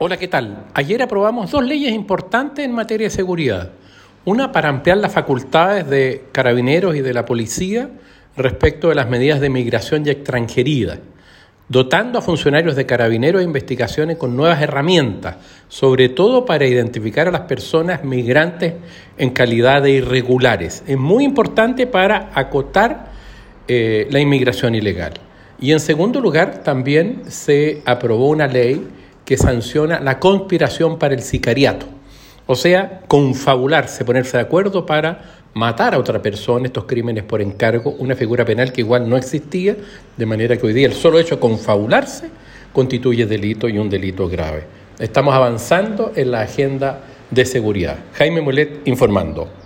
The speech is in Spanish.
Hola, ¿qué tal? Ayer aprobamos dos leyes importantes en materia de seguridad. Una para ampliar las facultades de carabineros y de la policía respecto de las medidas de migración y extranjería, dotando a funcionarios de carabineros e investigaciones con nuevas herramientas, sobre todo para identificar a las personas migrantes en calidad de irregulares. Es muy importante para acotar la inmigración ilegal. Y en segundo lugar, también se aprobó una ley que sanciona la conspiración para el sicariato, o sea, confabularse, ponerse de acuerdo para matar a otra persona, estos crímenes por encargo, una figura penal que igual no existía, de manera que hoy día el solo hecho de confabularse constituye delito y un delito grave. Estamos avanzando en la agenda de seguridad. Jaime Mulet informando.